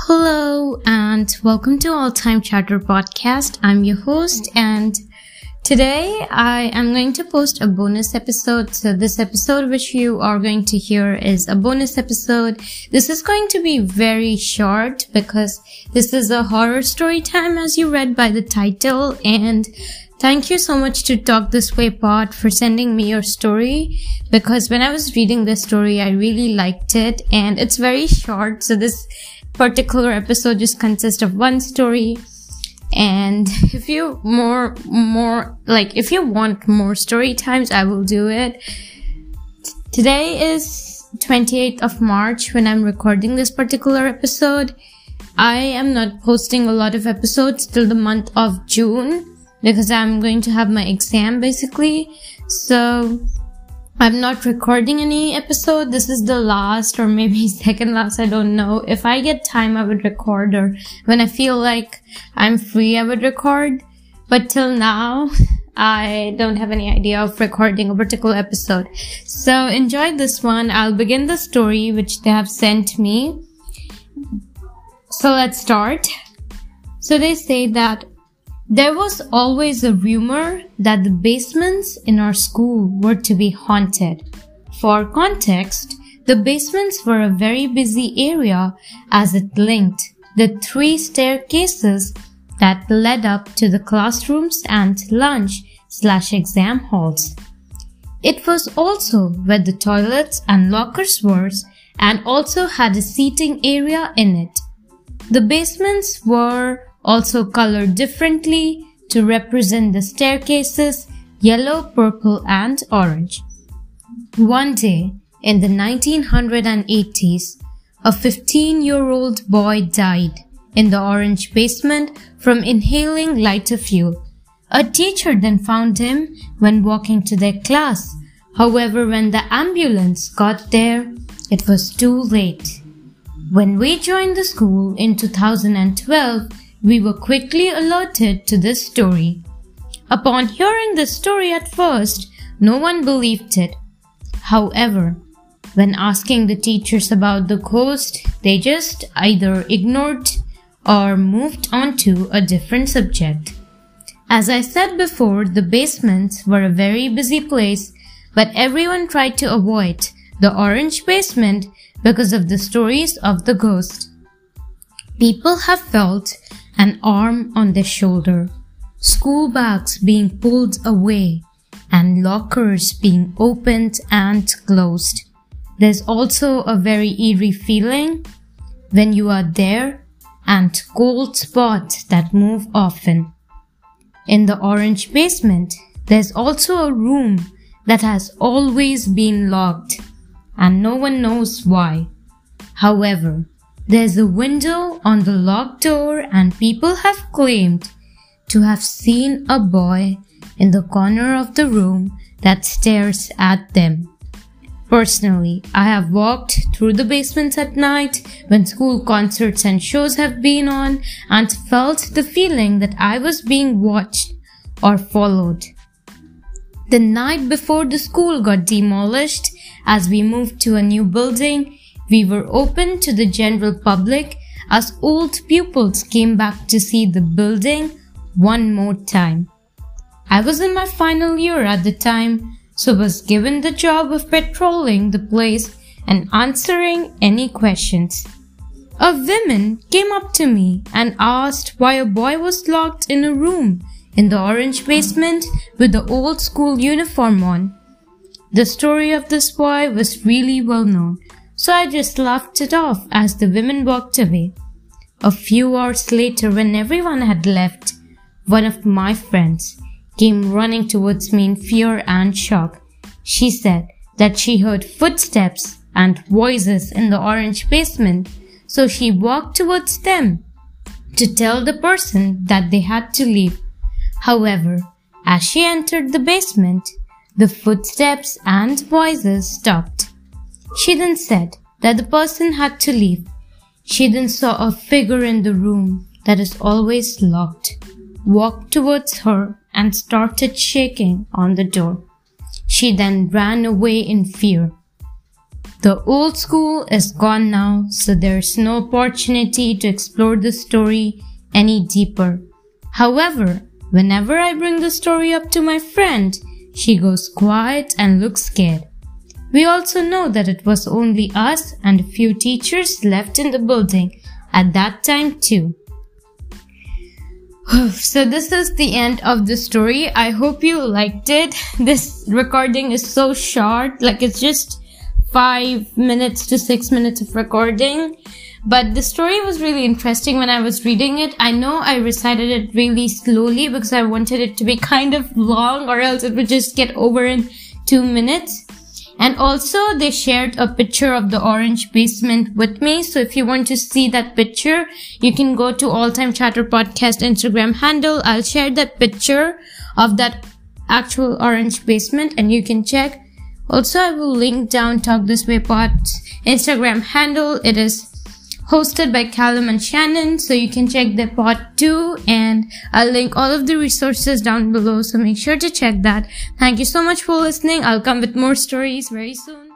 Hello and welcome to All Time Chatter Podcast. I'm your host and today I am going to post a bonus episode. So this episode which you are going to hear is a bonus episode. This is going to be very short because this is a horror story time as you read by the title, and thank you so much to Talk This Way Pod for sending me your story, because when I was reading this story I really liked it and it's very short. So this particular episode just consists of one story, and if you want more story times, I will do it. Today is 28th of March when I'm recording this particular episode. I am not posting a lot of episodes till the month of June because I'm going to have my exam basically. So I'm not recording any episode. This is the last or maybe second last. I don't know. If I get time, I would record, or when I feel like I'm free, I would record. But till now, I don't have any idea of recording a particular episode. So enjoy this one. I'll begin the story which they have sent me. So let's start. So they say that there was always a rumor that the basements in our school were to be haunted. For context, the basements were a very busy area as it linked the 3 staircases that led up to the classrooms and lunch/exam halls. It was also where the toilets and lockers were, and also had a seating area in it. The basements were also colored differently to represent the staircases: yellow, purple, and orange. One day in the 1980s, a 15-year-old boy died in the orange basement from inhaling lighter fuel. A teacher then found him when walking to their class. However, when the ambulance got there, it was too late. When we joined the school in 2012, we were quickly alerted to this story. Upon hearing this story at first, no one believed it. However, when asking the teachers about the ghost, they just either ignored or moved on to a different subject. As I said before, the basements were a very busy place, but everyone tried to avoid the orange basement because of the stories of the ghost. People have felt an arm on their shoulder, school bags being pulled away, and lockers being opened and closed. There's also a very eerie feeling when you are there, and cold spots that move often. In the orange basement, there's also a room that has always been locked, and no one knows why. However, there's a window on the locked door, and people have claimed to have seen a boy in the corner of the room that stares at them. Personally, I have walked through the basements at night when school concerts and shows have been on and felt the feeling that I was being watched or followed. The night before the school got demolished, as we moved to a new building, we were open to the general public as old pupils came back to see the building one more time. I was in my final year at the time, so was given the job of patrolling the place and answering any questions. A woman came up to me and asked why a boy was locked in a room in the orange basement with the old school uniform on. The story of this boy was really well known, so I just laughed it off as the women walked away. A few hours later, when everyone had left, one of my friends came running towards me in fear and shock. She said that she heard footsteps and voices in the orange basement, so she walked towards them to tell the person that they had to leave. However, as she entered the basement, the footsteps and voices stopped. She then said that the person had to leave. She then saw a figure in the room that is always locked, walked towards her and started shaking on the door. She then ran away in fear. The old school is gone now, so there's no opportunity to explore the story any deeper. However, whenever I bring the story up to my friend, she goes quiet and looks scared. We also know that it was only us and a few teachers left in the building at that time too. So this is the end of the story. I hope you liked it. This recording is so short, like it's just 5 minutes to 6 minutes of recording. But the story was really interesting when I was reading it. I know I recited it really slowly because I wanted it to be kind of long, or else it would just get over in 2 minutes. And also they shared a picture of the orange basement with me. So if you want to see that picture, you can go to All Time Chatter Podcast Instagram handle. I'll share that picture of that actual orange basement and you can check. Also, I will link down Talk This Way Pod's Instagram handle. It is hosted by Callum and Shannon, so you can check their pod too, and I'll link all of the resources down below, so make sure to check that. Thank you so much for listening. I'll come with more stories very soon.